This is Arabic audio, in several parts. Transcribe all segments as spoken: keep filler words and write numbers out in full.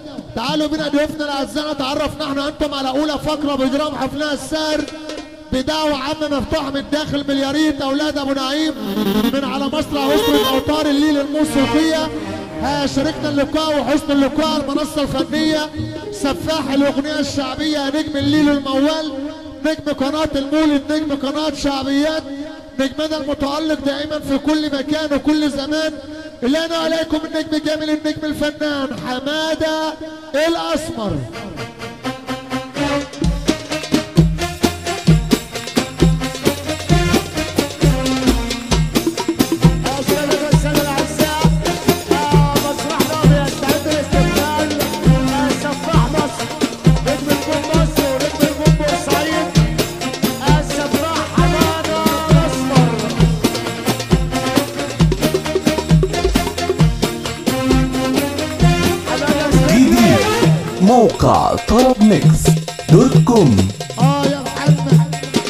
تعالوا بنا ضيوفنا الاعزاء نتعرف نحن انتم على اولى فقره بجرام حفلنا السار بدعوة عامة مفتوحة من داخل مليارية اولاد ابو نعيم من على مسرح اسرة اوتار الليل الموسيقية. شاركنا اللقاء وحسن اللقاء المنصة الفنية سفاح الاغنية الشعبية نجم الليل الموال نجم قناة المولد نجم قناة شعبيات نجمنا المتألق دائما في كل مكان وكل زمان. إلينا عليكم النجم الجميل النجم الفنان حمادة الأسمر. موقع طرب ميكس دوت كوم. اه يا محمد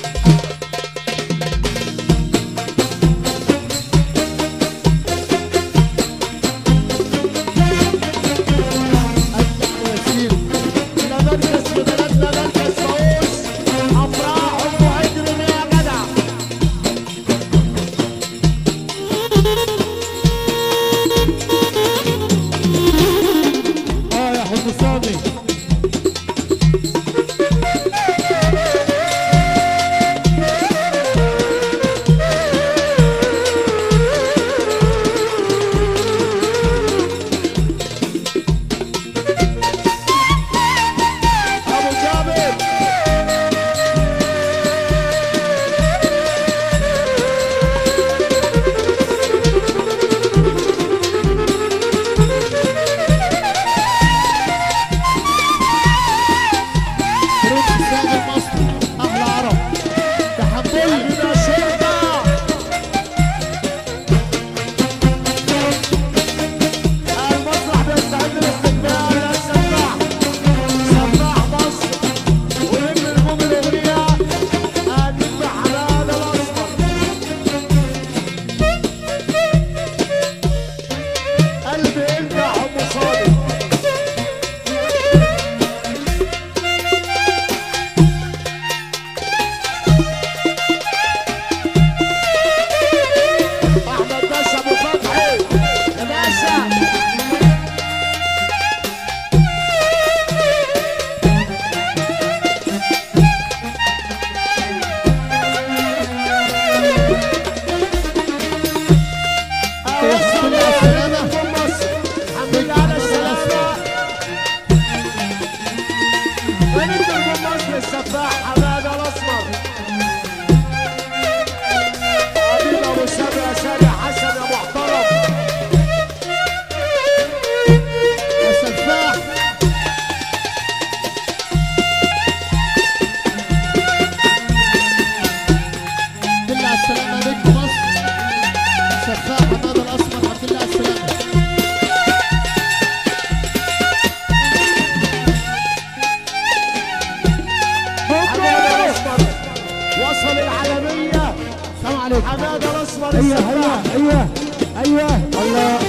حمادة الأسمر. ايوه ايوه ايوه ايوه الله.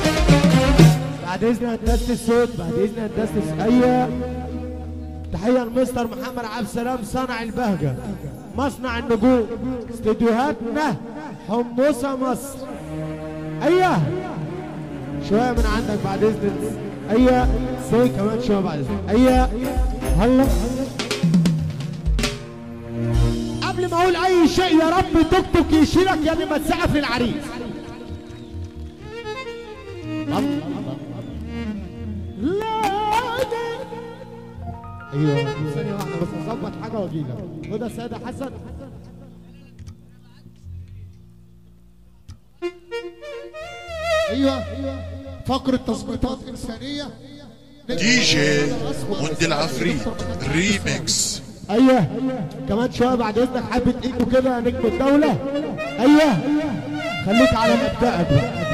بعد اذن هندسة الصوت بعد اذن هندسة الصوت. ايوه تحية لمستر محمد عبد السلام صانع البهجة مصنع النجوم استديوهاتنا حمصة مصر. ايوه شوية من عندك بعد اذن. ايوه سي كمان شوية بعد اذن. ايوه هلا قبل ما اقول اي شيء يا رب توك توك يشيلك يا اللي ما تسقف للعريس. لا ايوه ثانية واحدة بس اظبط حاجة واجيلك. هدى سيدة حسن. ايوه فقرة تظبيطات انسانية دي جي وند العفريت ريميكس. ايوه كمان شويه بعد اذنك حبه ايده كده يا نجم الدوله. ايوه خليك على مبدأك بقى.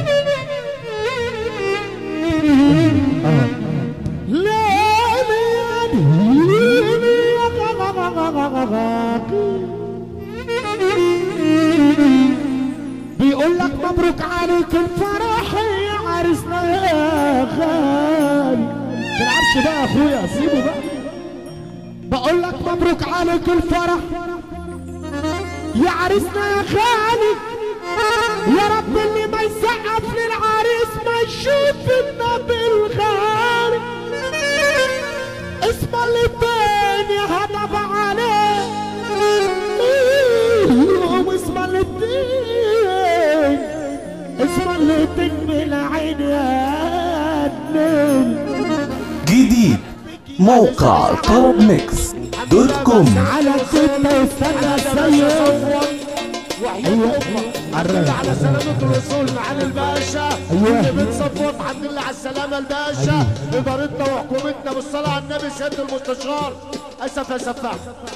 بيقول لك مبروك عليك الفرح يا عرسنا يا غالي. تلعبش معلش بقى يا اخويا سيبه بقى. بقول لك مبروك عليك الفرح يا عريسنا يا خالي، يا رب اللي ما يسقف للعريس ما يشوف النبي الغالي. اسم اللي الدنيا هضب عليه واسم اللي الدنيا اسم اللي تكمل عين يا النيل. جديد موقع طرب ميكس دوت كوم. على الستة يستنى السيد الحمد على سلامة الرسول معالي الباشا اللي بنصفوت. الحمد لله على السلامة الباشا. إدارتنا وحكومتنا بالصلاة على النبي سيادة المستشار أسف يا سفاح.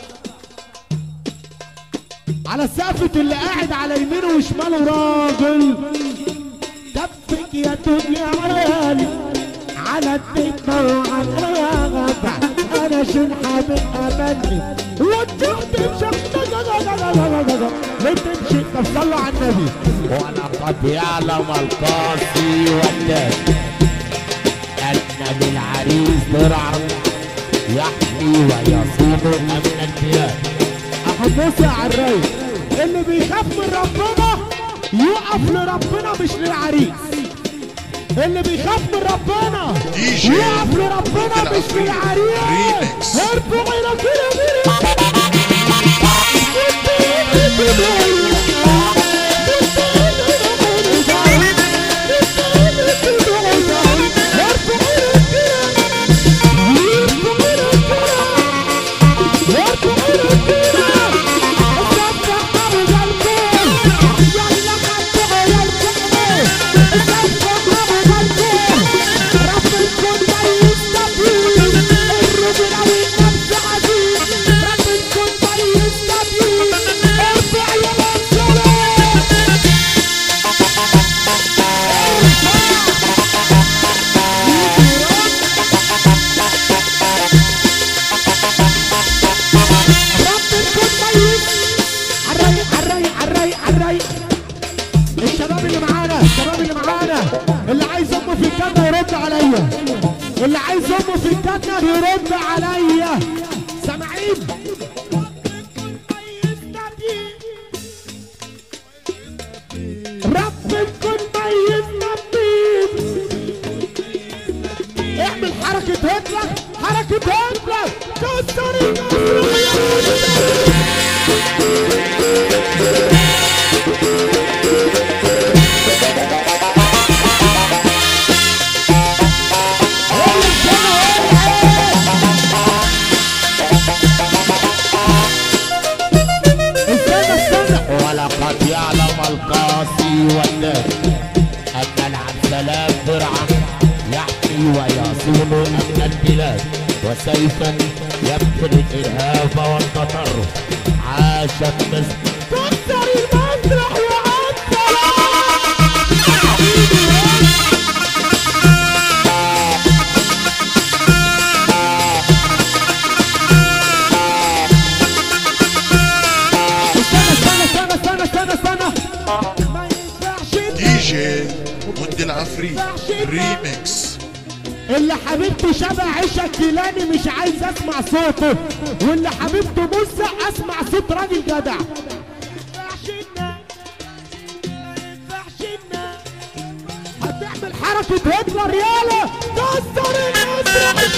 على السقفة اللي قاعد على يمينه وشماله راجل كفك يا دنيا عالي على الدنيا وعلى يا غبع. انا شنحة امني وتحت بشكل ليه تمشي. طب صلوا على النبي. ولقد يعلم القاسي والنبي ان للعريس درعا يحمي ويصون امن البلاد. احد موسى على الرايق اللي بيخاف من ربنا يقف لربنا مش للعريس. اللي بيخاف من ربنا يقف لربنا مش للعريس. ارفع الى كده اللي عايز امه في الجنة يرد عليا. سامعين؟ رب الكون ميزنا بيه. اعمل حركة هتلر حركة هتلر كسر ولقد يعلم القاسي والنبي ان العبد سلام درعا يحمي ويصون امن البلاد وسيفا يمحي الارهاب والتطرف. عاش النسل كسر المسرح وعطر. دي جي مندي العفريت ريميكس. اللي حبيبته شبه عيشة كيلاني مش عايز اسمع صوته، واللي حبيبته موسى اسمع صوت راجل جدع. هتعمل حركة هتلر يالا كسر المسرح.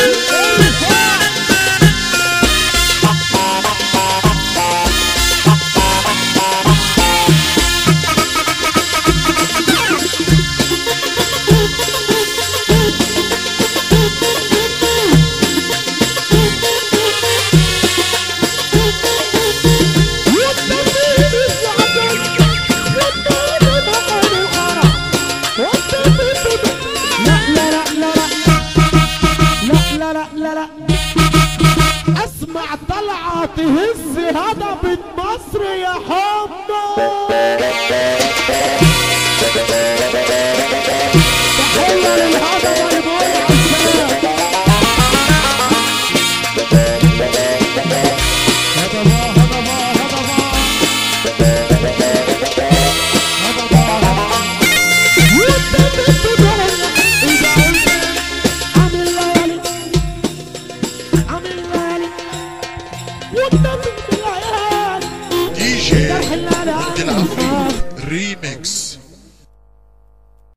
اسمع طلعة تهز هضبة مصر يا حمو. تحية للهضبة اللي بقول عالسلام. هضبة هضبة هضبة هضبة دي جي ود العفريت ريميكس.